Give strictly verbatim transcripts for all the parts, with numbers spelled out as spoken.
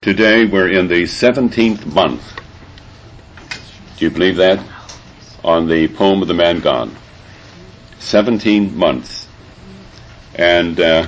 Today we're in the seventeenth month. Do you believe that? On the poem of the man God. Seventeen months. And uh,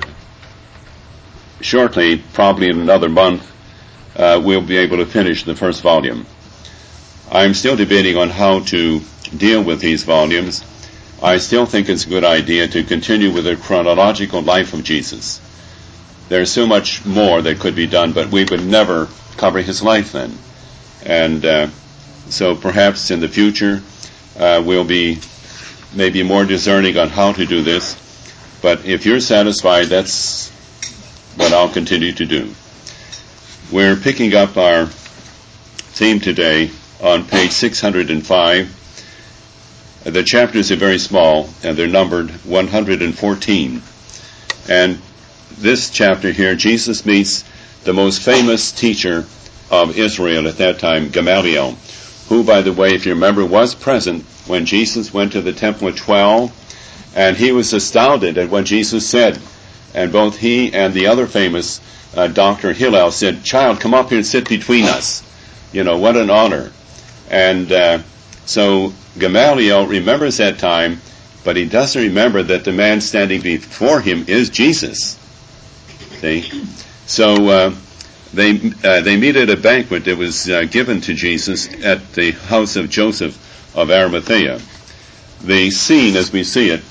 shortly, probably in another month, uh, we'll be able to finish the first volume. I'm still debating on how to deal with these volumes. I still think it's a good idea to continue with the chronological life of Jesus. There's so much more that could be done, but we would never cover his life then. And uh, so perhaps in the future uh, we'll be maybe more discerning on how to do this. But if you're satisfied, that's what I'll continue to do. We're picking up our theme today on page six hundred five. The chapters are very small, and they're numbered one hundred fourteen. And this chapter here, Jesus meets the most famous teacher of Israel at that time, Gamaliel, who, by the way, if you remember, was present when Jesus went to the temple at twelve, and he was astounded at what Jesus said. And both he and the other famous uh, Doctor Hillel said, "Child, come up here and sit between us." You know, what an honor. And uh, so Gamaliel remembers that time, but he doesn't remember that the man standing before him is Jesus. See? So uh, they uh, they meet at a banquet that was uh, given to Jesus at the house of Joseph of Arimathea. The scene as we see it,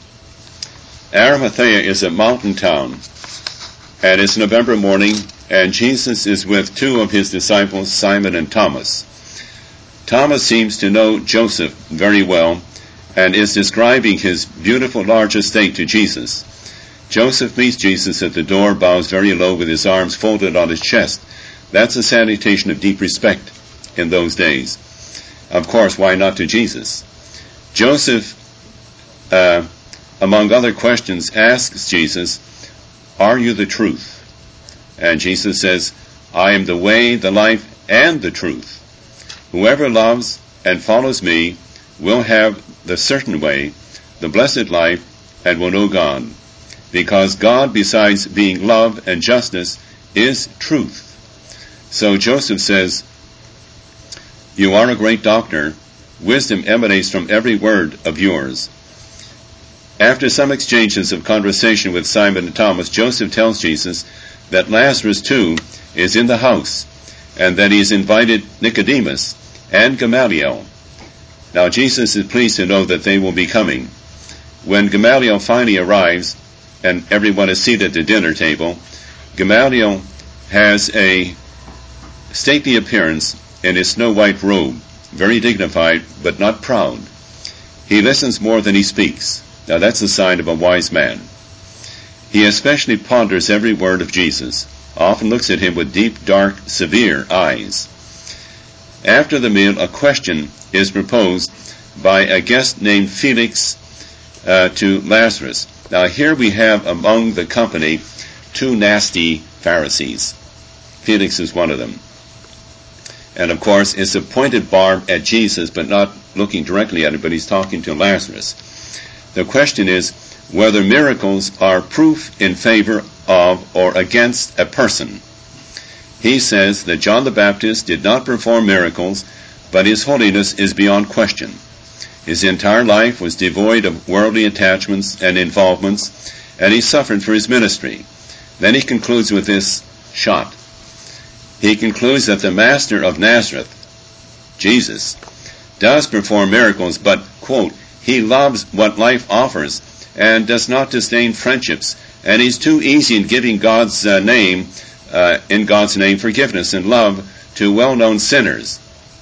Arimathea is a mountain town, and it's November morning, and Jesus is with two of his disciples, Simon and Thomas. Thomas seems to know Joseph very well and is describing his beautiful large estate to Jesus. Joseph meets Jesus at the door, bows very low with his arms folded on his chest. That's a salutation of deep respect in those days. Of course, why not to Jesus? Joseph, uh, among other questions, asks Jesus, "Are you the truth?" And Jesus says, "I am the way, the life, and the truth. Whoever loves and follows me will have the certain way, the blessed life, and will know God. Because God, besides being love and justice, is truth." So Joseph says, "You are a great doctor. Wisdom emanates from every word of yours." After some exchanges of conversation with Simon and Thomas, Joseph tells Jesus that Lazarus too is in the house, and that he's invited Nicodemus and Gamaliel. Now Jesus is pleased to know that they will be coming. When Gamaliel finally arrives, and everyone is seated at the dinner table, Gamaliel has a stately appearance in his snow-white robe, very dignified, but not proud. He listens more than he speaks. Now that's a sign of a wise man. He especially ponders every word of Jesus, often looks at him with deep, dark, severe eyes. After the meal, a question is proposed by a guest named Felix uh, to Lazarus. Now here we have among the company two nasty Pharisees. Felix is one of them. And of course it's a pointed barb at Jesus, but not looking directly at him, but he's talking to Lazarus. The question is whether miracles are proof in favor of or against a person. He says that John the Baptist did not perform miracles, but his holiness is beyond question. His entire life was devoid of worldly attachments and involvements, and he suffered for his ministry. Then he concludes with this shot. He concludes that the Master of Nazareth, Jesus, does perform miracles, but, quote, he loves what life offers and does not disdain friendships, and he's too easy in giving God's uh, name, uh, in God's name, forgiveness and love to well-known sinners.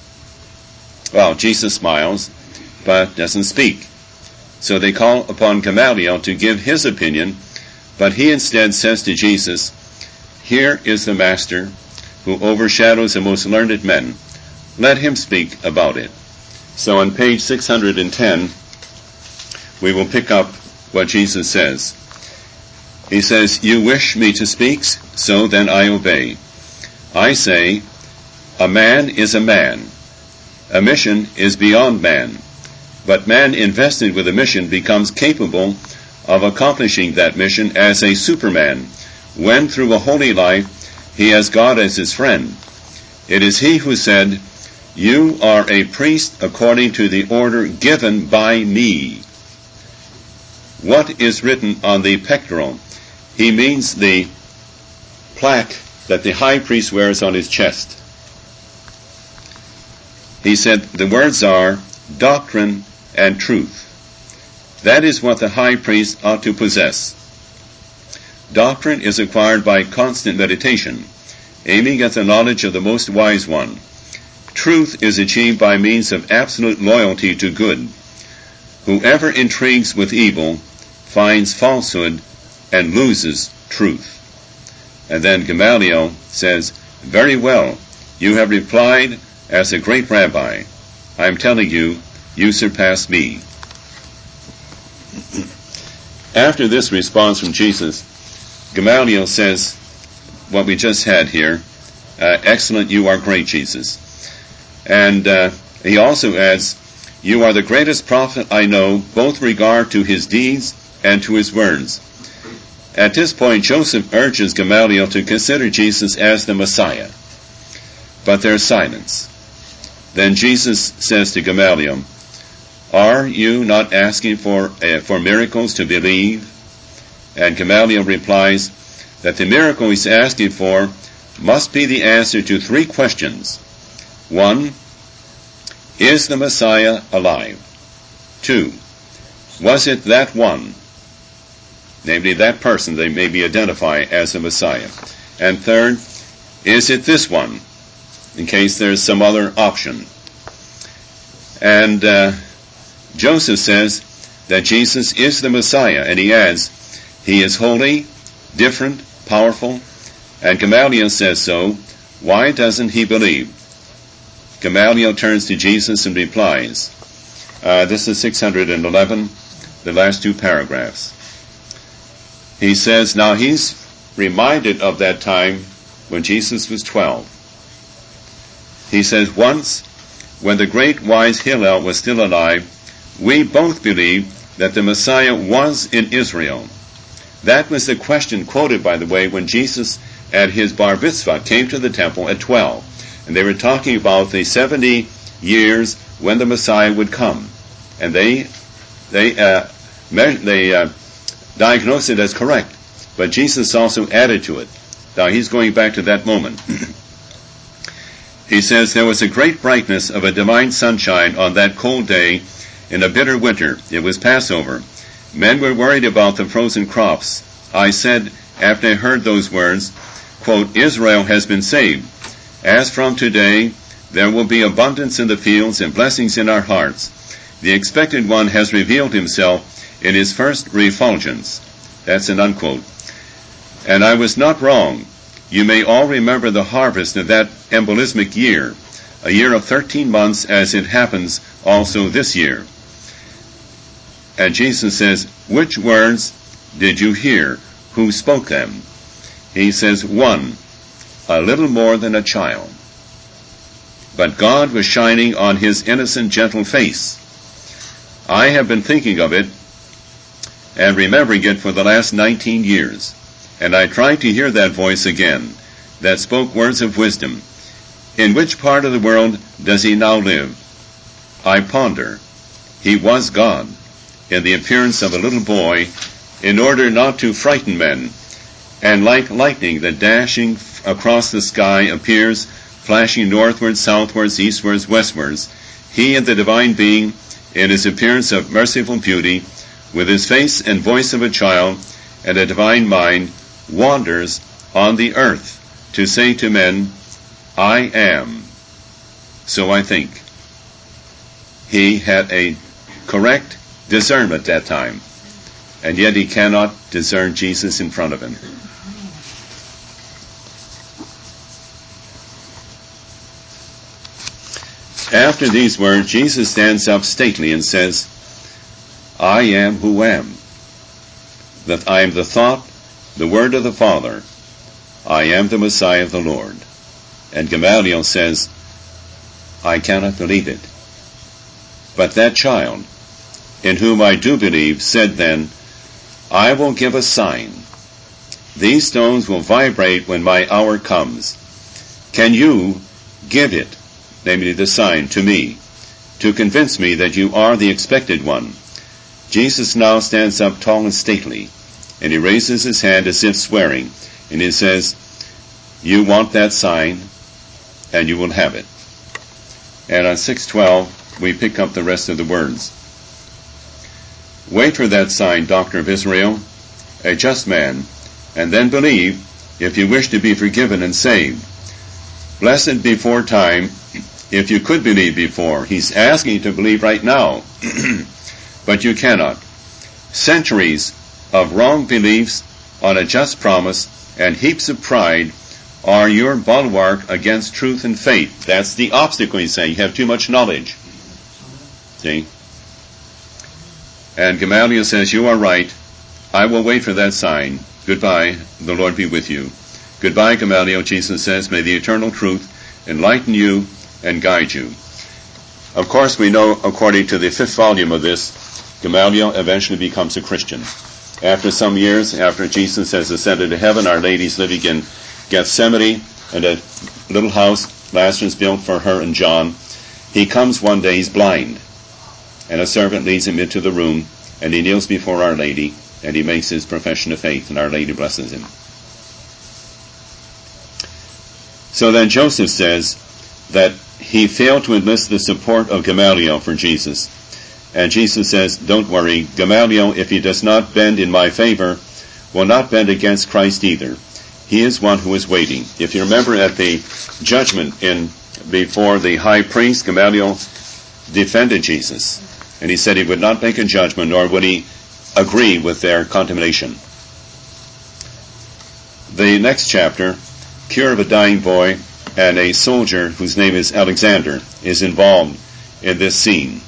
Well, Jesus smiles, but doesn't speak. So they call upon Gamaliel to give his opinion, but he instead says to Jesus, "Here is the Master who overshadows the most learned men. Let him speak about it." So on page six hundred ten, we will pick up what Jesus says. He says, "You wish me to speak, so then I obey. I say, a man is a man. A mission is beyond man. But man invested with a mission becomes capable of accomplishing that mission as a superman when, through a holy life, He has God as his friend. It is he who said, "You are a priest according to the order given by me." What is written on the pectoral? He means the plaque that the high priest wears on his chest. He said the words are doctrine and truth. That is what the high priest ought to possess. Doctrine is acquired by constant meditation, aiming at the knowledge of the most wise one. Truth is achieved by means of absolute loyalty to good. Whoever intrigues with evil finds falsehood and loses truth. And then Gamaliel says, "Very well, you have replied as a great rabbi. I am telling you, you surpass me." After this response from Jesus, Gamaliel says what we just had here, uh, "Excellent, you are great, Jesus." And uh, he also adds, "You are the greatest prophet I know, both regard to his deeds and to his words." At this point, Joseph urges Gamaliel to consider Jesus as the Messiah. But there's silence. Then Jesus says to Gamaliel, "Are you not asking for uh, for miracles to believe?" And Gamaliel replies that the miracle he's asking for must be the answer to three questions. One, is the Messiah alive? Two, was it that one? Namely, that person they maybe identify as the Messiah. And third, is it this one? In case there's some other option. And uh, Joseph says that Jesus is the Messiah, and he adds, he is holy, different, powerful, and Gamaliel says so. Why doesn't he believe? Gamaliel turns to Jesus and replies. Uh, this is six hundred eleven, the last two paragraphs. He says, now he's reminded of that time when Jesus was twelve. He says, once, when the great wise Hillel was still alive, we both believed that the Messiah was in Israel. That was the question quoted, by the way, when Jesus at his bar mitzvah came to the temple at twelve. And they were talking about the seventy years when the Messiah would come. And they they uh, they uh, diagnosed it as correct. But Jesus also added to it. Now he's going back to that moment. He says, there was a great brightness of a divine sunshine on that cold day in a bitter winter. It was Passover. Men were worried about the frozen crops. I said, after I heard those words, quote, Israel has been saved. As from today, there will be abundance in the fields and blessings in our hearts. The expected one has revealed himself in his first refulgence. That's an unquote. And I was not wrong. You may all remember the harvest of that embolismic year, a year of thirteen months as it happens also this year. And Jesus says, which words did you hear? Who spoke them? He says, one, a little more than a child. But God was shining on his innocent, gentle face. I have been thinking of it and remembering it for the last nineteen years. And I tried to hear that voice again, that spoke words of wisdom. In which part of the world does he now live? I ponder. He was God, in the appearance of a little boy, in order not to frighten men. And like lightning that dashing across the sky appears, flashing northwards, southwards, eastwards, westwards, he and the divine being, in his appearance of merciful beauty, with his face and voice of a child, and a divine mind, wanders on the earth to say to men, I am. So I think. He had a correct discernment at that time, and yet he cannot discern Jesus in front of him. After these words, Jesus stands up stately and says, I am who am. That I am the thought, the word of the Father. I am the Messiah of the Lord. And Gamaliel says, I cannot believe it. But that child, in whom I do believe, said then, I will give a sign. These stones will vibrate when my hour comes. Can you give it, namely the sign, to me, to convince me that you are the expected one?" Jesus now stands up tall and stately, and he raises his hand as if swearing, and he says, "You want that sign, and you will have it." And on six twelve, we pick up the rest of the words. "Wait for that sign, Doctor of Israel, a just man, and then believe if you wish to be forgiven and saved. Blessed before time, if you could believe before." He's asking you to believe right now, but you cannot. Centuries of wrong beliefs on a just promise and heaps of pride are your bulwark against truth and faith. That's the obstacle, he's saying. You have too much knowledge. See? And Gamaliel says, "You are right. I will wait for that sign. Goodbye. The Lord be with you." "Goodbye, Gamaliel," Jesus says. "May the eternal truth enlighten you and guide you." Of course, we know, according to the fifth volume of this, Gamaliel eventually becomes a Christian. After some years, after Jesus has ascended to heaven, Our Lady's living in Gethsemane in a little house Lazarus built for her and John. He comes one day, he's blind, and a servant leads him into the room, and he kneels before Our Lady, and he makes his profession of faith, and Our Lady blesses him. So then Joseph says that he failed to enlist the support of Gamaliel for Jesus. And Jesus says, "Don't worry, Gamaliel, if he does not bend in my favor, will not bend against Christ either. He is one who is waiting." If you remember at the judgment in before the high priest, Gamaliel defended Jesus. And he said he would not make a judgment, nor would he agree with their condemnation. The next chapter, cure of a dying boy, and a soldier whose name is Alexander is involved in this scene.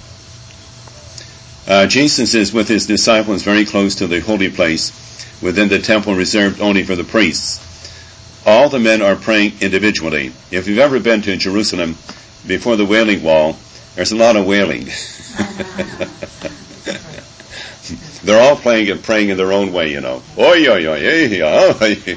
Uh, Jesus is with his disciples very close to the holy place within the temple reserved only for the priests. All the men are praying individually. If you've ever been to Jerusalem before the Wailing Wall, there's a lot of wailing. They're all playing and praying in their own way, you know. Oy, oy, oy, oy, oy.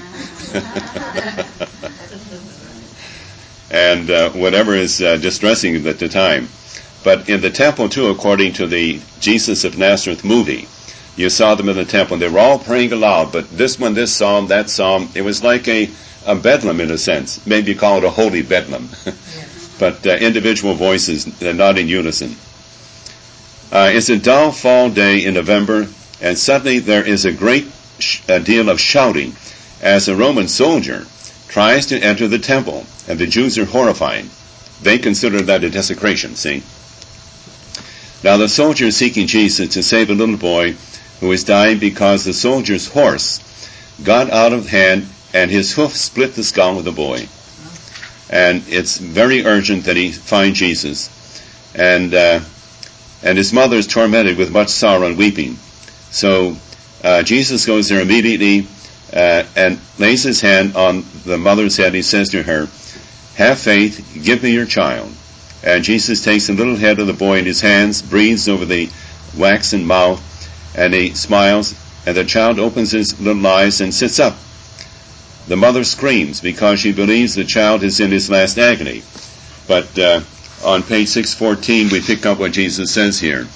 And uh, whatever is uh, distressing at the time. But in the temple, too, according to the Jesus of Nazareth movie, you saw them in the temple. They were all praying aloud, but this one, this psalm, that psalm, it was like a, a bedlam in a sense. Maybe you call it a holy bedlam. But uh, individual voices, they're not in unison. Uh, it's a dull fall day in November, and suddenly there is a great sh- a deal of shouting as a Roman soldier tries to enter the temple, and the Jews are horrified. They consider that a desecration, see? Now the soldier is seeking Jesus to save a little boy who is dying because the soldier's horse got out of hand and his hoof split the skull of the boy. And it's very urgent that he find Jesus. And uh, and his mother is tormented with much sorrow and weeping. So uh, Jesus goes there immediately uh, and lays his hand on the mother's head. He says to her, "Have faith, give me your child." And Jesus takes the little head of the boy in his hands, breathes over the waxen mouth, and he smiles, and the child opens his little eyes and sits up. The mother screams because she believes the child is in his last agony. But uh, on page six fourteen, we pick up what Jesus says here.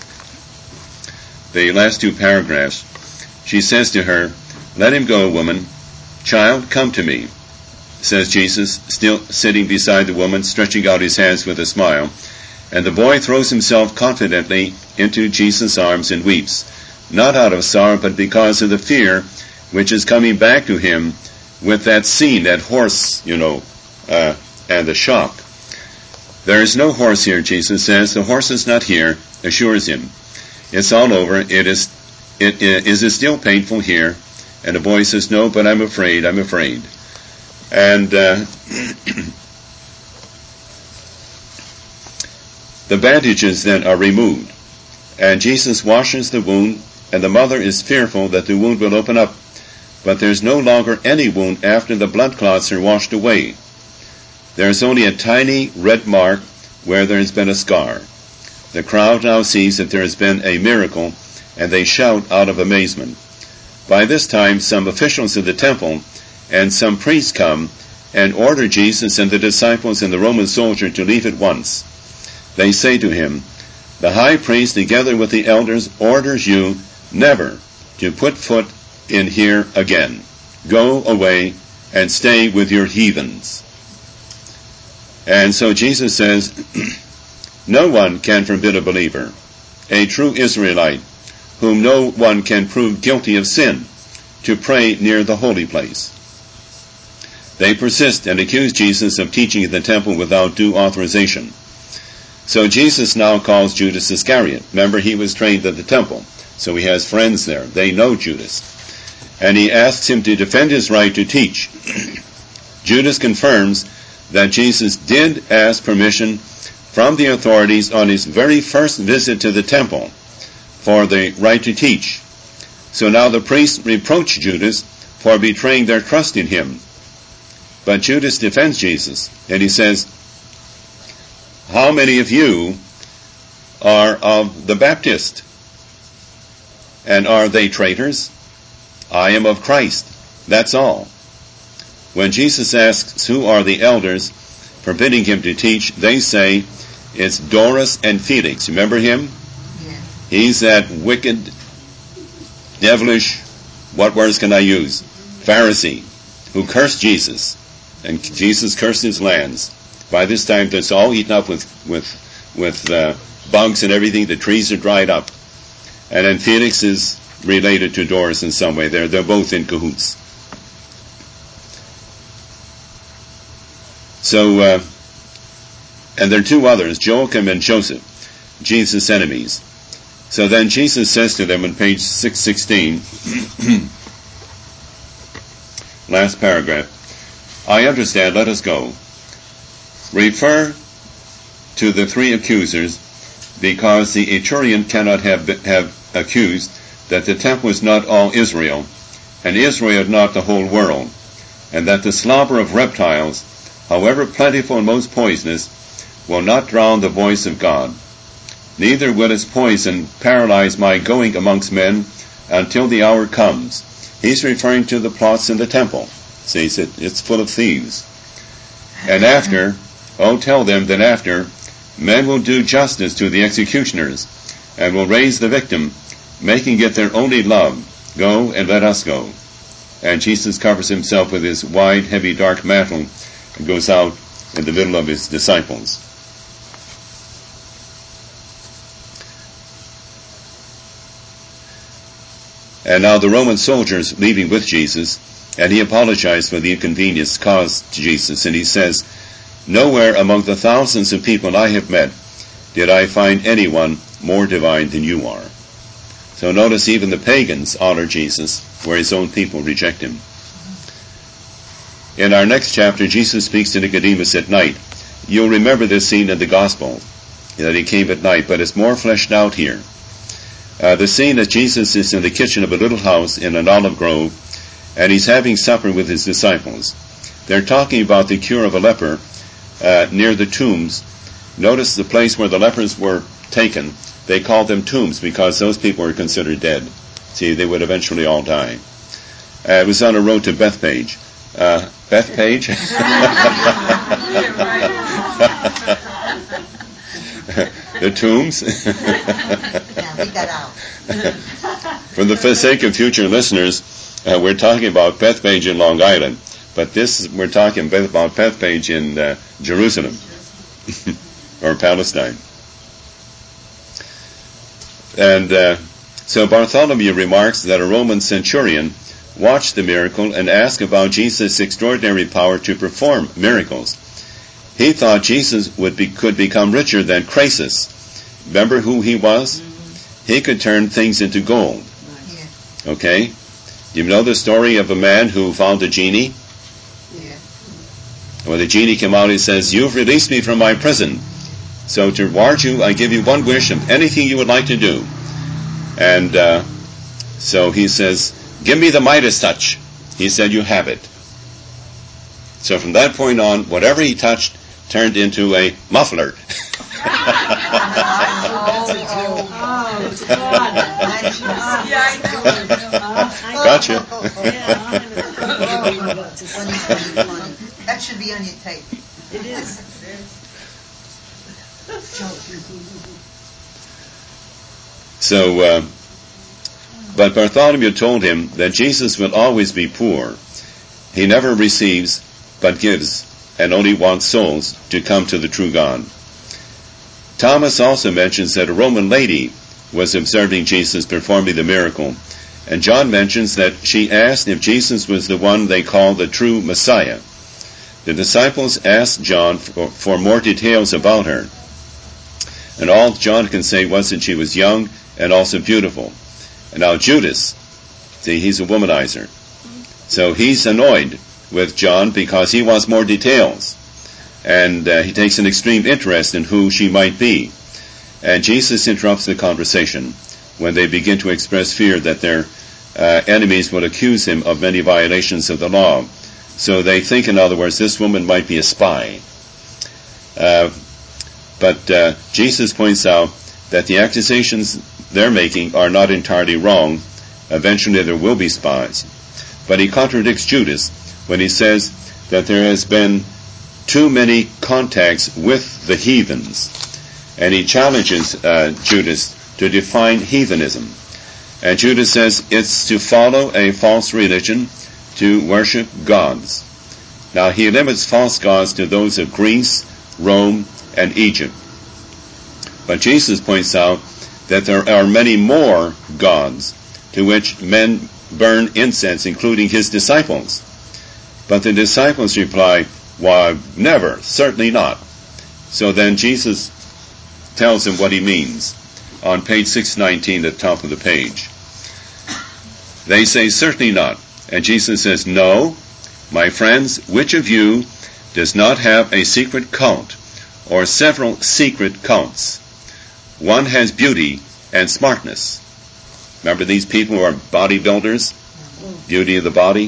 The last two paragraphs. She says to her, "Let him go, woman. Child, come to me," says Jesus, still sitting beside the woman, stretching out his hands with a smile. And the boy throws himself confidently into Jesus' arms and weeps, not out of sorrow, but because of the fear which is coming back to him with that scene, that horse, you know, uh, and the shock. "There is no horse here," Jesus says. "The horse is not here," assures him. "It's all over. It is, it, it, is it still painful here?" And the boy says, "No, but I'm afraid, I'm afraid." And uh, the bandages then are removed. And Jesus washes the wound, and the mother is fearful that the wound will open up. But there's no longer any wound after the blood clots are washed away. There's only a tiny red mark where there has been a scar. The crowd now sees that there has been a miracle, and they shout out of amazement. By this time, some officials of the temple and some priests come and order Jesus and the disciples and the Roman soldier to leave at once. They say to him, "The high priest, together with the elders, orders you never to put foot in here again. Go away and stay with your heathens." And so Jesus says, no one can forbid a believer, a true Israelite, whom no one can prove guilty of sin, to pray near the holy place. They persist and accuse Jesus of teaching in the temple without due authorization. So Jesus now calls Judas Iscariot. Remember, he was trained at the temple, so he has friends there. They know Judas. And he asks him to defend his right to teach. Judas confirms that Jesus did ask permission from the authorities on his very first visit to the temple for the right to teach. So now the priests reproach Judas for betraying their trust in him. But Judas defends Jesus, and he says, "How many of you are of the Baptist? And are they traitors? I am of Christ. That's all." When Jesus asks who are the elders forbidding him to teach, they say it's Doras and Felix. Remember him? Yeah. He's that wicked, devilish, what words can I use? Pharisee who cursed Jesus. And Jesus cursed his lands. By this time, it's all eaten up with with with uh, bugs and everything. The trees are dried up. And then Felix is related to Doras in some way. They're, they're both in cahoots. So, uh, and there are two others, Joachim and Joseph, Jesus' enemies. So then Jesus says to them on page six sixteen, last paragraph, "I understand, let us go. Refer to the three accusers, because the Etrurian cannot have, have accused that the temple is not all Israel, and Israel not the whole world, and that the slaughter of reptiles, however plentiful and most poisonous, will not drown the voice of God. Neither will its poison paralyze my going amongst men until the hour comes." He's referring to the plots in the temple. See, it's full of thieves. "And after, oh, tell them that after, men will do justice to the executioners, and will raise the victim, making it their only love. Go and let us go." And Jesus covers himself with his wide, heavy, dark mantle and goes out in the middle of his disciples. And now the Roman soldiers leaving with Jesus, and he apologized for the inconvenience caused to Jesus, and he says, "Nowhere among the thousands of people I have met did I find anyone more divine than you are." So notice even the pagans honor Jesus, where his own people reject him. In our next chapter, Jesus speaks to Nicodemus at night. You'll remember this scene in the Gospel, that he came at night, but it's more fleshed out here. Uh, the scene that Jesus is in the kitchen of a little house in an olive grove, and he's having supper with his disciples. They're talking about the cure of a leper uh, near the tombs. Notice the place where the lepers were taken. They called them tombs because those people were considered dead. See, they would eventually all die. Uh, it was on a road to Bethpage. Uh, Bethpage? The tombs? For the sake of future listeners, uh, we're talking about Bethpage in Long Island, but this we're talking about Bethpage in uh, Jerusalem or Palestine. And uh, so Bartholomew remarks that a Roman centurion watched the miracle and asked about Jesus' extraordinary power to perform miracles. He thought Jesus would be, could become richer than Croesus. Remember who he was? Mm-hmm. He could turn things into gold. Yeah. Okay? You know the story of a man who found a genie? Yeah. When the genie came out, he says, "You've released me from my prison. So to reward you, I give you one wish of anything you would like to do." And uh, so he says, "Give me the Midas touch." He said, "You have it." So from that point on, whatever he touched turned into a muffler. Gotcha. That should be on your tape. It is. So, uh, but Bartholomew told him that Jesus will always be poor. He never receives, but gives, and only wants souls to come to the true God. Thomas also mentions that a Roman lady was observing Jesus performing the miracle, and John mentions that she asked if Jesus was the one they call the true Messiah. The disciples asked John for, for more details about her, and all John can say was that she was young and also beautiful. And now Judas, see, he's a womanizer. So he's annoyed with John because he wants more details. And uh, he takes an extreme interest in who she might be. And Jesus interrupts the conversation when they begin to express fear that their uh, enemies will accuse him of many violations of the law. So they think, in other words, this woman might be a spy. Uh, but uh, Jesus points out that the accusations they're making are not entirely wrong. Eventually there will be spies. But he contradicts Judas when he says that there has been too many contacts with the heathens. And he challenges uh, Judas to define heathenism. And Judas says it's to follow a false religion, to worship gods. Now he limits false gods to those of Greece, Rome, and Egypt. But Jesus points out that there are many more gods to which men burn incense, including his disciples. But the disciples reply, why, never, certainly not. So then Jesus tells them what he means on page six nineteen at the top of the page. They say, certainly not. And Jesus says, no, my friends, which of you does not have a secret cult or several secret cults? One has beauty and smartness. Remember these people who are bodybuilders? Beauty of the body.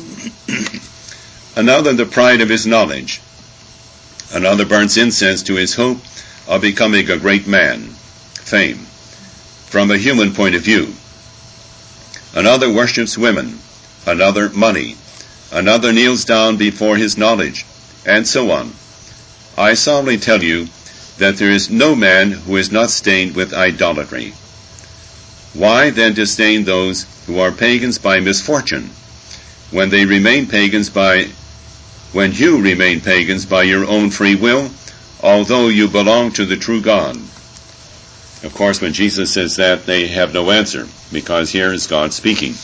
Another the pride of his knowledge. Another burns incense to his hope of becoming a great man. Fame. From a human point of view. Another worships women. Another money. Another kneels down before his knowledge. And so on. I solemnly tell you that there is no man who is not stained with idolatry. Why then disdain those who are pagans by misfortune, when they remain pagans by, when you remain pagans by your own free will, although you belong to the true God? Of course, when Jesus says that, they have no answer, because here is God speaking.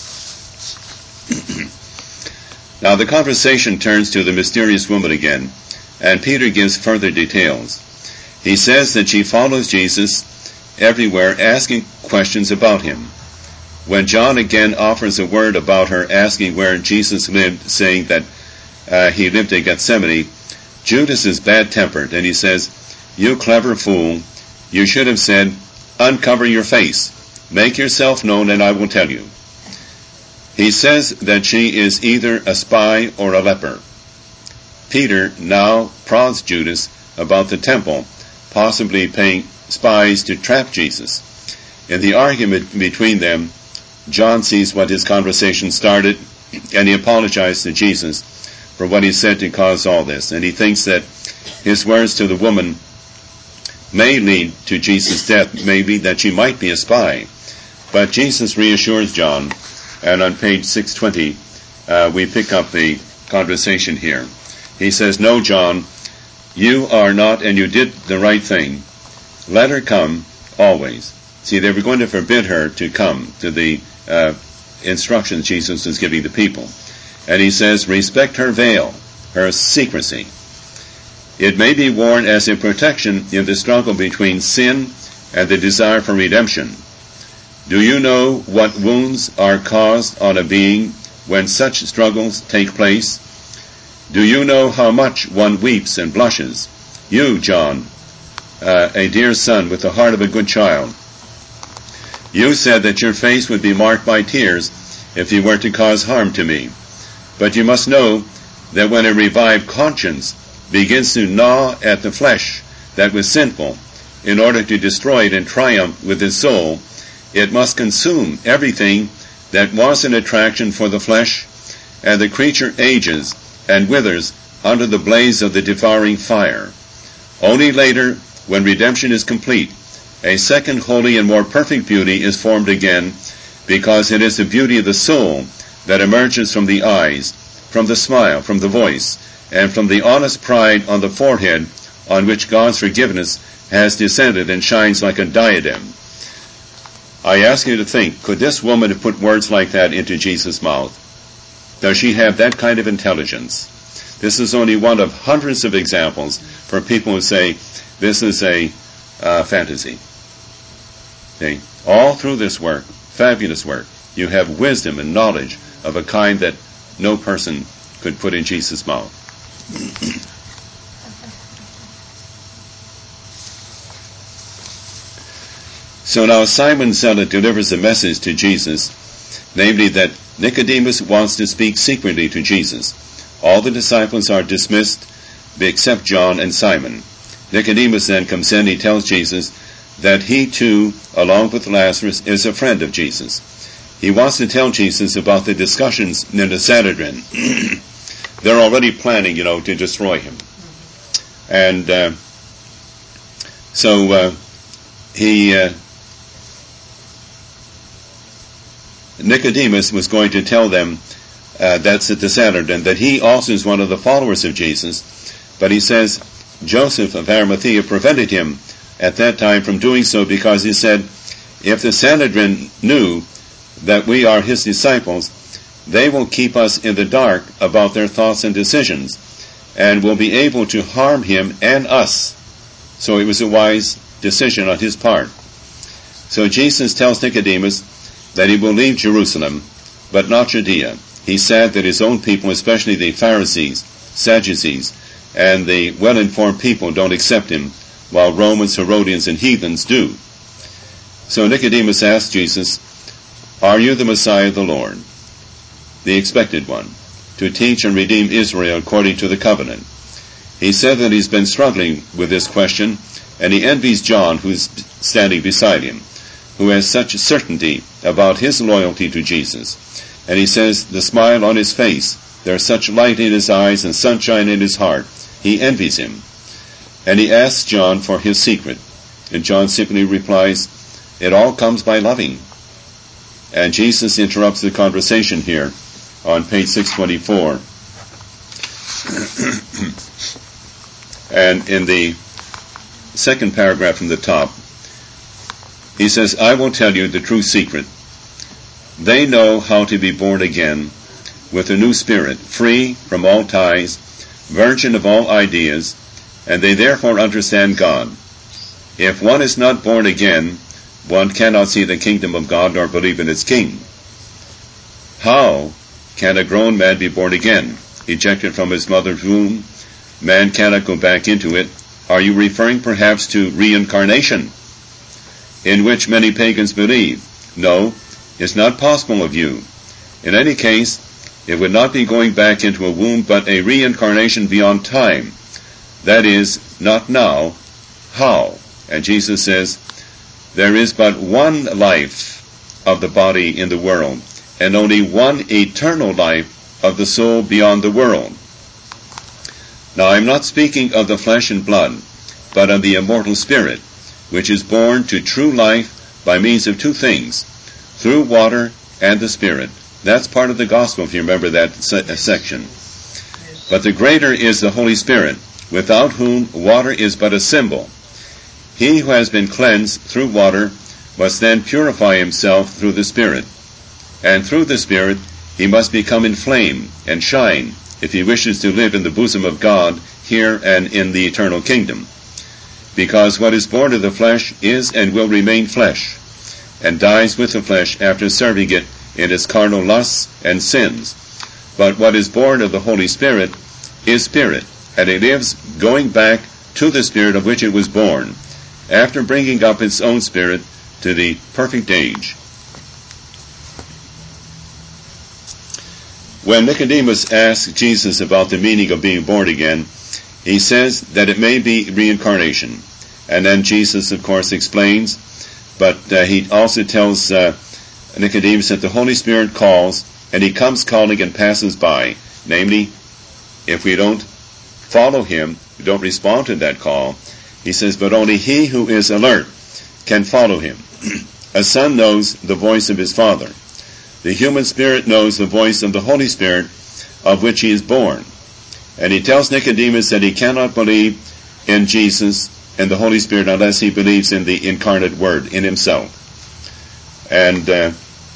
Now the conversation turns to the mysterious woman again, and Peter gives further details. He says that she follows Jesus everywhere, asking questions about him. When John again offers a word about her, asking where Jesus lived, saying that uh, he lived in Gethsemane, Judas is bad-tempered, and he says, you clever fool, you should have said, uncover your face, make yourself known, and I will tell you. He says that she is either a spy or a leper. Peter now prods Judas about the temple, possibly paying spies to trap Jesus. In the argument between them, John sees what his conversation started, and he apologized to Jesus for what he said to cause all this. And he thinks that his words to the woman may lead to Jesus' death, maybe that she might be a spy. But Jesus reassures John, and on page six twenty, uh, we pick up the conversation here. He says, no, John, you are not, and you did the right thing. Let her come always. See, they were going to forbid her to come to the uh, instructions Jesus was giving the people. And he says, respect her veil, her secrecy. It may be worn as a protection in the struggle between sin and the desire for redemption. Do you know what wounds are caused on a being when such struggles take place? Do you know how much one weeps and blushes? You, John, uh, a dear son with the heart of a good child. You said that your face would be marked by tears if you were to cause harm to me. But you must know that when a revived conscience begins to gnaw at the flesh that was sinful in order to destroy it and triumph with his soul, it must consume everything that was an attraction for the flesh, and the creature ages and withers under the blaze of the devouring fire. Only later, when redemption is complete, a second holy and more perfect beauty is formed again, because it is the beauty of the soul that emerges from the eyes, from the smile, from the voice, and from the honest pride on the forehead, on which God's forgiveness has descended and shines like a diadem. I ask you to think, could this woman have put words like that into Jesus' mouth? Does she have that kind of intelligence? This is only one of hundreds of examples for people who say this is a uh, fantasy. Okay? All through this work, fabulous work, you have wisdom and knowledge of a kind that no person could put in Jesus' mouth. So now Simon Zealot delivers a message to Jesus, namely that Nicodemus wants to speak secretly to Jesus. All the disciples are dismissed except John and Simon. Nicodemus then comes in, he tells Jesus that he too, along with Lazarus, is a friend of Jesus. He wants to tell Jesus about the discussions in the Sanhedrin. They're already planning, you know, to destroy him. And uh, so uh, he... Uh, Nicodemus was going to tell them, uh, that's at the Sanhedrin, that he also is one of the followers of Jesus. But he says Joseph of Arimathea prevented him at that time from doing so, because he said, if the Sanhedrin knew that we are his disciples, they will keep us in the dark about their thoughts and decisions, and will be able to harm him and us. So it was a wise decision on his part. So Jesus tells Nicodemus that he will leave Jerusalem, but not Judea. He's sad that his own people, especially the Pharisees, Sadducees, and the well-informed people don't accept him, while Romans, Herodians, and heathens do. So Nicodemus asked Jesus, are you the Messiah, the Lord, the expected one, to teach and redeem Israel according to the covenant? He said that he's been struggling with this question, and he envies John, who's standing beside him, who has such certainty about his loyalty to Jesus. And he says, the smile on his face, there's such light in his eyes and sunshine in his heart. He envies him. And he asks John for his secret. And John simply replies, it all comes by loving. And Jesus interrupts the conversation here on page six twenty-four. And in the second paragraph from the top, he says, I will tell you the true secret. They know how to be born again with a new spirit, free from all ties, virgin of all ideas, and they therefore understand God. If one is not born again, one cannot see the kingdom of God nor believe in its king. How can a grown man be born again? Ejected from his mother's womb, man cannot go back into it. Are you referring perhaps to reincarnation, in which many pagans believe? No, it's not possible of you. In any case, it would not be going back into a womb, but a reincarnation beyond time. That is, not now. How? And Jesus says, there is but one life of the body in the world, and only one eternal life of the soul beyond the world. Now I'm not speaking of the flesh and blood, but of the immortal spirit, which is born to true life by means of two things, through water and the Spirit. That's part of the gospel, if you remember that se- section. But the greater is the Holy Spirit, without whom water is but a symbol. He who has been cleansed through water must then purify himself through the Spirit. And through the Spirit he must become inflamed and shine if he wishes to live in the bosom of God here and in the eternal kingdom. Because what is born of the flesh is and will remain flesh, and dies with the flesh after serving it in its carnal lusts and sins. But what is born of the Holy Spirit is spirit, and it lives going back to the Spirit of which it was born, after bringing up its own spirit to the perfect age. When Nicodemus asked Jesus about the meaning of being born again, he says that it may be reincarnation. And then Jesus, of course, explains, but uh, he also tells uh, Nicodemus, that the Holy Spirit calls, and he comes calling and passes by. Namely, if we don't follow him, we don't respond to that call, he says, but only he who is alert can follow him. A son knows the voice of his father. The human spirit knows the voice of the Holy Spirit, of which he is born. And he tells Nicodemus that he cannot believe in Jesus and the Holy Spirit unless he believes in the incarnate Word, in himself. And uh,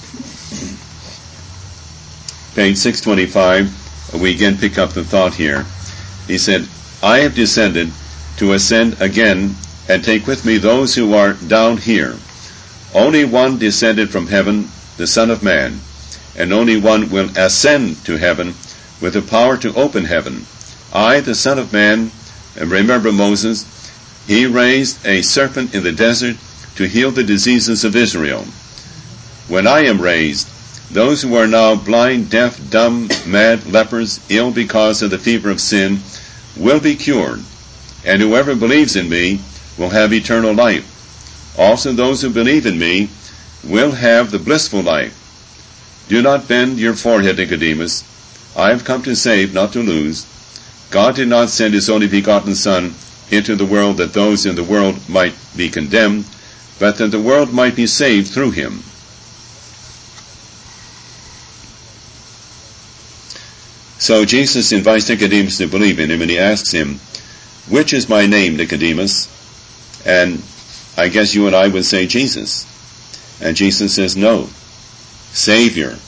page six twenty-five, we again pick up the thought here. He said, I have descended to ascend again and take with me those who are down here. Only one descended from heaven, the Son of Man, and only one will ascend to heaven with the power to open heaven. I, the Son of Man, and remember Moses, he raised a serpent in the desert to heal the diseases of Israel. When I am raised, those who are now blind, deaf, dumb, mad, lepers, ill because of the fever of sin, will be cured, and whoever believes in me will have eternal life. Also those who believe in me will have the blissful life. Do not bend your forehead, Nicodemus. I have come to save, not to lose. God did not send his only begotten Son into the world that those in the world might be condemned, but that the world might be saved through him. So Jesus invites Nicodemus to believe in him, and he asks him, which is my name, Nicodemus? And I guess you and I would say Jesus. And Jesus says, no, Savior.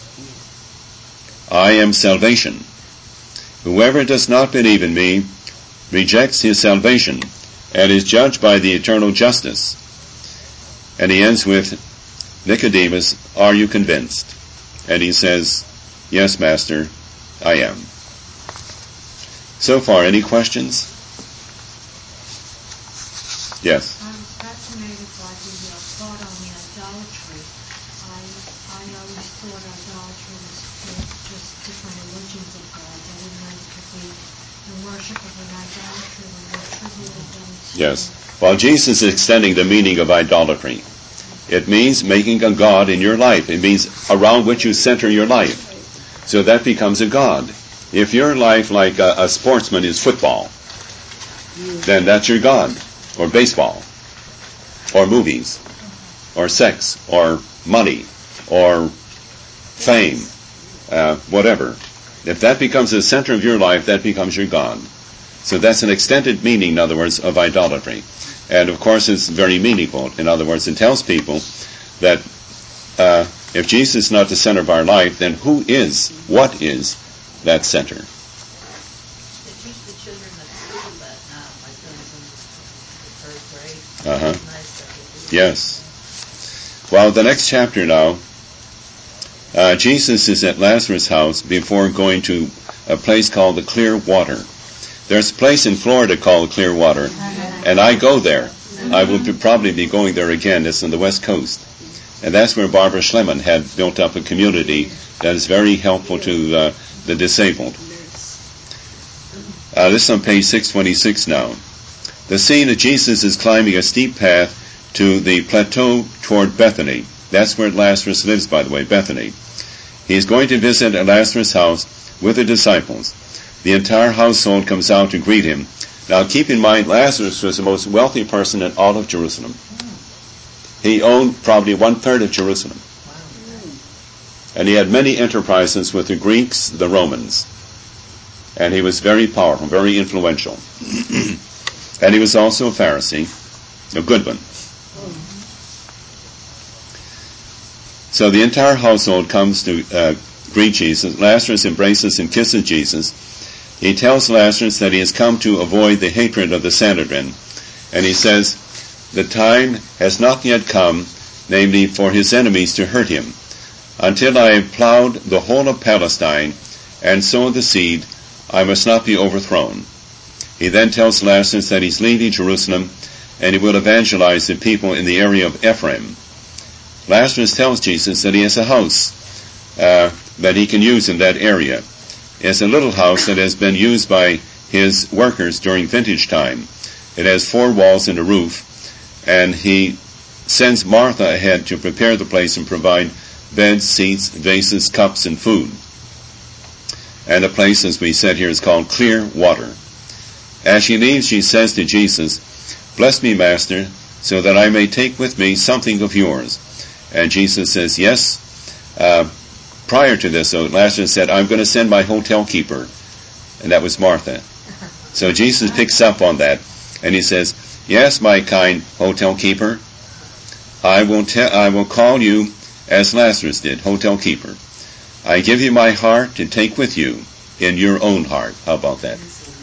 I am salvation. Whoever does not believe in me rejects his salvation and is judged by the eternal justice. And he ends with, Nicodemus, are you convinced? And he says, yes, Master, I am. So far, any questions? Yes. I was fascinated by the uh, thought on the idolatry. I I always thought idolatry was just different religions of God. I didn't know it could be the worship of an idolatry when we attributed them to... Yes. Well, Jesus is extending the meaning of idolatry. It means making a God in your life. It means around which you center your life. So that becomes a God. If your life, like a, a sportsman, is football, then that's your God. Or baseball, or movies, or sex, or money, or fame, uh, whatever. If that becomes the center of your life, that becomes your God. So that's an extended meaning, in other words, of idolatry. And of course it's very meaningful. In other words, it tells people that uh, if Jesus is not the center of our life, then who is, what is that center? Uh-huh. Yes. Well, the next chapter now, uh, Jesus is at Lazarus' house before going to a place called the Clear Water. There's a place in Florida called Clear Water, and I go there. I will be, probably be going there again. It's on the West Coast. And that's where Barbara Schlemon had built up a community that is very helpful to uh, the disabled. Uh, this is on page six twenty-six now. The scene of Jesus is climbing a steep path to the plateau toward Bethany. That's where Lazarus lives, by the way, Bethany. He's going to visit at Lazarus' house with the disciples. The entire household comes out to greet him. Now keep in mind, Lazarus was the most wealthy person in all of Jerusalem. He owned probably one-third of Jerusalem. And he had many enterprises with the Greeks, the Romans. And he was very powerful, very influential. And he was also a Pharisee, a good one. So the entire household comes to uh, greet Jesus. Lazarus embraces and kisses Jesus. He tells Lazarus that he has come to avoid the hatred of the Sanhedrin. And he says, the time has not yet come, namely for his enemies to hurt him. Until I have plowed the whole of Palestine and sown the seed, I must not be overthrown. He then tells Lazarus that he's leaving Jerusalem and he will evangelize the people in the area of Ephraim. Lazarus tells Jesus that he has a house uh, that he can use in that area. It's a little house that has been used by his workers during vintage time. It has four walls and a roof, and he sends Martha ahead to prepare the place and provide beds, seats, vases, cups, and food. And the place, as we said here, is called Clear Water. As she leaves, she says to Jesus, "Bless me, Master, so that I may take with me something of yours." And Jesus says, yes. Uh, prior to this, though, Lazarus said, "I'm going to send my hotel keeper." And that was Martha. So Jesus picks up on that, and he says, "Yes, my kind hotel keeper, I will, te- I will call you as Lazarus did, hotel keeper. I give you my heart to take with you in your own heart." How about that?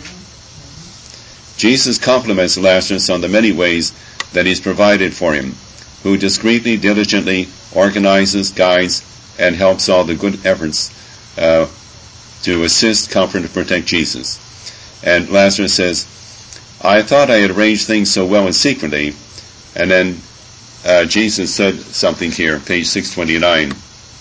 Jesus compliments Lazarus on the many ways that he's provided for him, who discreetly, diligently organizes, guides, and helps all the good efforts uh, to assist, comfort, and protect Jesus. And Lazarus says, "I thought I had arranged things so well and secretly." And then uh, Jesus said something here, page six twenty-nine.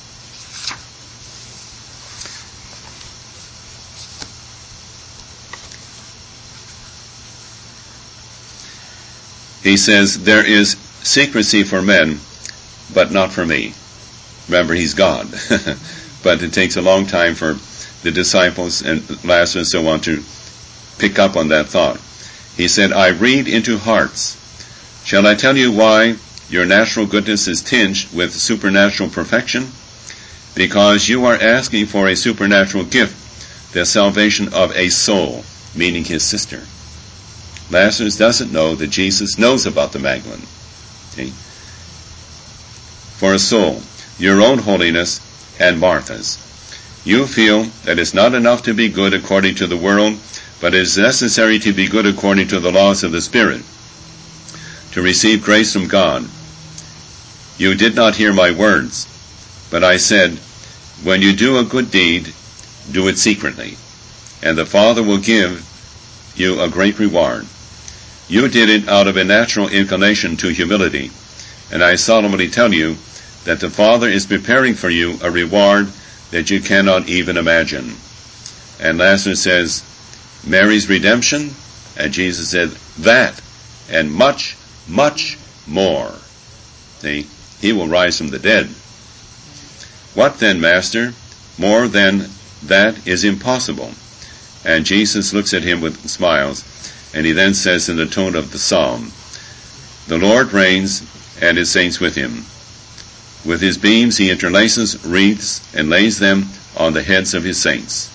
He says, "There is secrecy for men, but not for me." Remember, he's God. But it takes a long time for the disciples and Lazarus so on to pick up on that thought. He said, "I read into hearts. Shall I tell you why your natural goodness is tinged with supernatural perfection? Because you are asking for a supernatural gift, the salvation of a soul," meaning his sister. Lazarus doesn't know that Jesus knows about the Magdalene. Okay? For a soul, your own holiness and Martha's. You feel that it's not enough to be good according to the world, but it is necessary to be good according to the laws of the Spirit, to receive grace from God. You did not hear my words, but I said, when you do a good deed, do it secretly, and the Father will give you a great reward. You did it out of a natural inclination to humility, and I solemnly tell you that the Father is preparing for you a reward that you cannot even imagine. And Lazarus says, Mary's redemption? And Jesus said, that, and much, much more. See, he will rise from the dead. What then, Master? More than that is impossible. And Jesus looks at him with smiles, and he then says in the tone of the psalm, the Lord reigns, and his saints with him. With his beams he interlaces wreaths and lays them on the heads of his saints.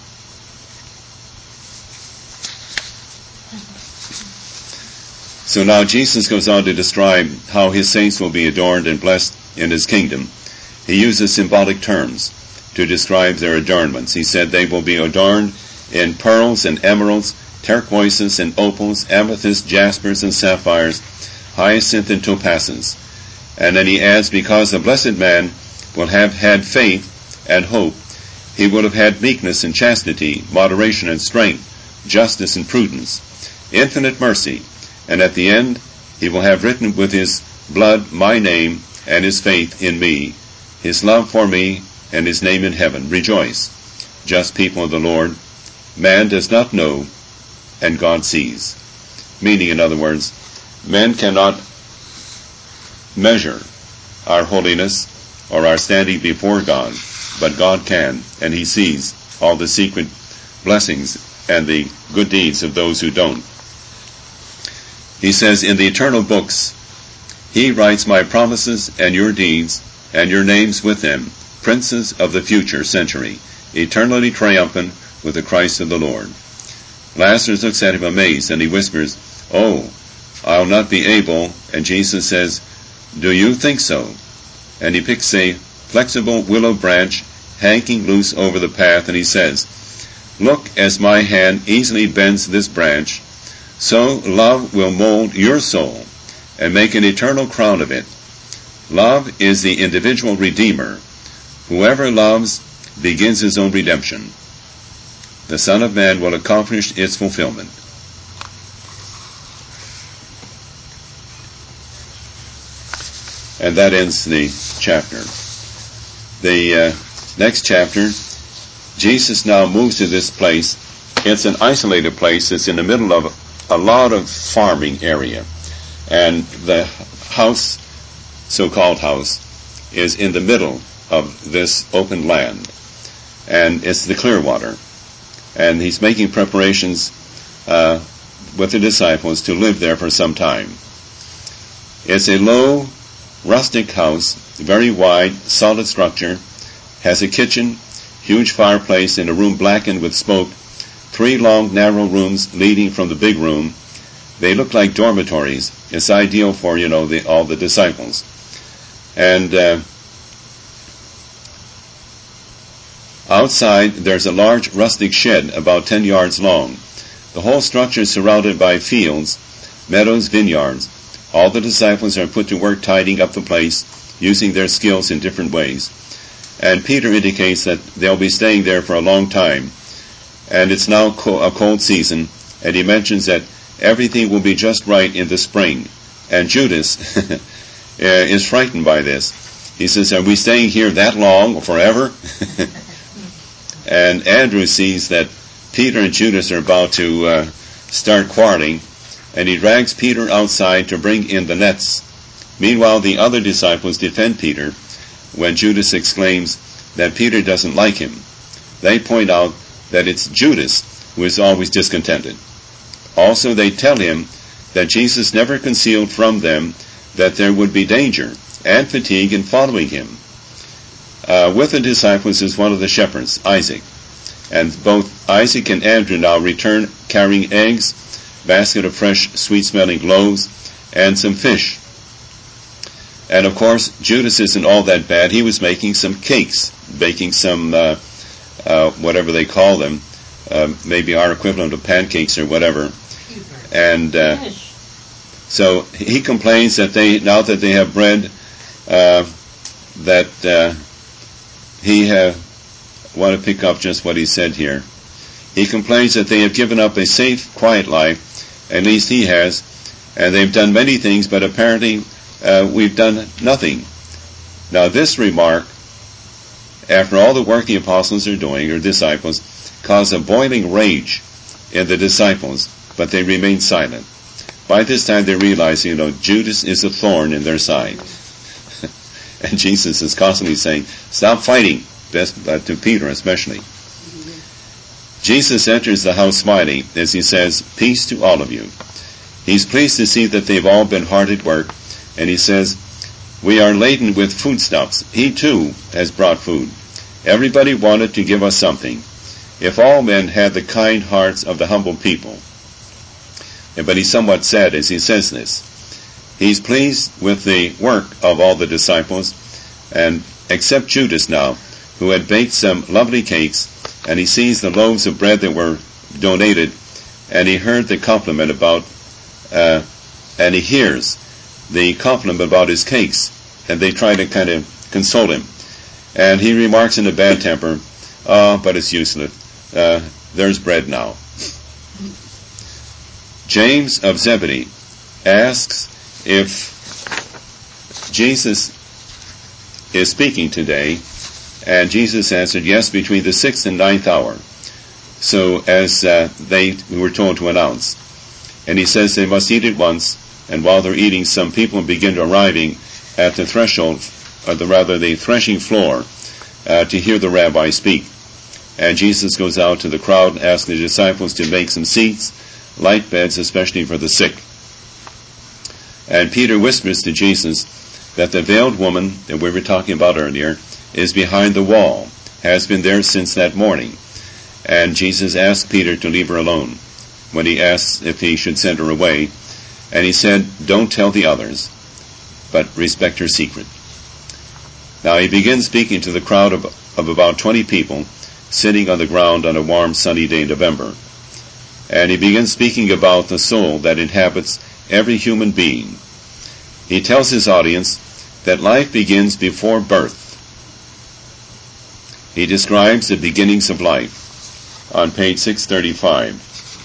So now Jesus goes on to describe how his saints will be adorned and blessed in his kingdom. He uses symbolic terms to describe their adornments. He said they will be adorned in pearls and emeralds, turquoises and opals, amethysts, jaspers and sapphires, hyacinth and topazes. And then he adds, because the blessed man will have had faith and hope, he will have had meekness and chastity, moderation and strength, justice and prudence, infinite mercy, and at the end he will have written with his blood my name and his faith in me, his love for me, and his name in heaven. Rejoice, just people of the Lord. Man does not know, and God sees. Meaning, in other words, men cannot measure our holiness or our standing before God, but God can, and he sees all the secret blessings and the good deeds of those who don't. He says, in the eternal books, he writes my promises and your deeds and your names with them, princes of the future century, eternally triumphant with the Christ of the Lord. Lazarus looks at him amazed, and he whispers, oh, I'll not be able. And Jesus says, do you think so? And he picks a flexible willow branch hanging loose over the path, and he says, look, as my hand easily bends this branch, so love will mold your soul and make an eternal crown of it. Love is the individual redeemer. Whoever loves begins his own redemption. The Son of Man will accomplish its fulfillment. And that ends the chapter. The uh, next chapter, Jesus now moves to this place. It's an isolated place. It's in the middle of a lot of farming area. And the house so-called house, is in the middle of this open land, and it's the Clearwater. And he's making preparations uh, with the disciples to live there for some time. It's a low, rustic house, very wide, solid structure, has a kitchen, huge fireplace, and a room blackened with smoke, three long, narrow rooms leading from the big room. They look like dormitories. It's ideal for, you know, the, all the disciples. And uh, outside, there's a large rustic shed about ten yards long. The whole structure is surrounded by fields, meadows, vineyards. All the disciples are put to work tidying up the place, using their skills in different ways. And Peter indicates that they'll be staying there for a long time. And it's now co- a cold season, and he mentions that everything will be just right in the spring. And Judas is frightened by this. He says, are we staying here that long, or forever? And Andrew sees that Peter and Judas are about to uh, start quarreling, and he drags Peter outside to bring in the nets. Meanwhile, the other disciples defend Peter when Judas exclaims that Peter doesn't like him. They point out that it's Judas who is always discontented. Also, they tell him that Jesus never concealed from them that there would be danger and fatigue in following him. Uh, with the disciples is one of the shepherds, Isaac. And both Isaac and Andrew now return carrying eggs, basket of fresh, sweet-smelling loaves, and some fish. And of course, Judas isn't all that bad. He was making some cakes, baking some, uh, uh, whatever they call them, uh, maybe our equivalent of pancakes or whatever. And uh, so he complains that they, now that they have bread, uh, that uh, he have, want to pick up just what he said here. He complains that they have given up a safe, quiet life, at least he has, and they've done many things, but apparently uh, we've done nothing. Now this remark, after all the work the apostles are doing, or disciples, caused a boiling rage in the disciples, but they remain silent. By this time they realize, you know, Judas is a thorn in their side. And Jesus is constantly saying, stop fighting, best, uh, to Peter especially. Jesus enters the house smiling as he says, peace to all of you. He's pleased to see that they've all been hard at work, and he says, we are laden with foodstuffs. He too has brought food. Everybody wanted to give us something. If all men had the kind hearts of the humble people. But he's somewhat sad as he says this. He's pleased with the work of all the disciples, and except Judas now, who had baked some lovely cakes, and he sees the loaves of bread that were donated, and he heard the compliment about, uh, and he hears the compliment about his cakes, and they try to kind of console him. And he remarks in a bad temper, oh, but it's useless. Uh, there's bread now. James of Zebedee asks if Jesus is speaking today, and Jesus answered, yes, between the sixth and ninth hour. So as uh, they were told to announce. And he says they must eat at once, and while they're eating, some people begin arriving at the threshold, or the, rather the threshing floor, uh, to hear the rabbi speak. And Jesus goes out to the crowd, asking the disciples to make some seats, light beds, especially for the sick. And Peter whispers to Jesus that the veiled woman that we were talking about earlier is behind the wall, has been there since that morning. And Jesus asked Peter to leave her alone when he asked if he should send her away. And he said, don't tell the others, but respect her secret. Now he begins speaking to the crowd of, of about twenty people sitting on the ground on a warm sunny day in November. And he begins speaking about the soul that inhabits every human being. He tells his audience that life begins before birth. He describes the beginnings of life on page six thirty-five.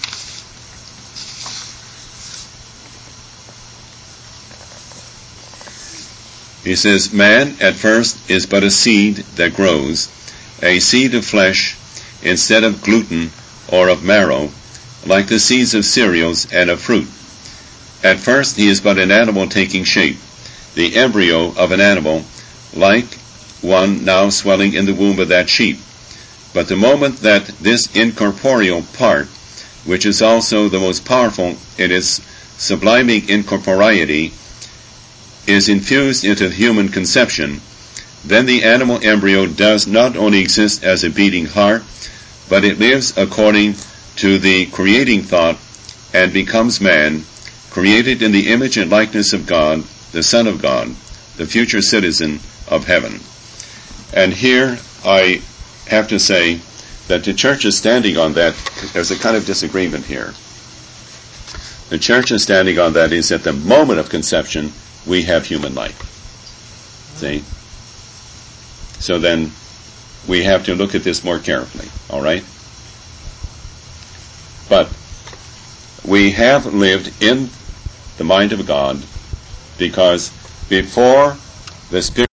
He says, man at first is but a seed that grows, a seed of flesh instead of gluten or of marrow, like the seeds of cereals and of fruit. At first he is but an animal taking shape, the embryo of an animal, like one now swelling in the womb of that sheep. But the moment that this incorporeal part, which is also the most powerful in its subliming incorporeity, is infused into the human conception, then the animal embryo does not only exist as a beating heart, but it lives according to the creating thought and becomes man, created in the image and likeness of God, the Son of God, the future citizen of heaven. And here I have to say that the church is standing on that. There's a kind of disagreement here. The church is standing on that is at the moment of conception we have human life. See? So then we have to look at this more carefully, all right? But we have lived in the mind of God because before the Spirit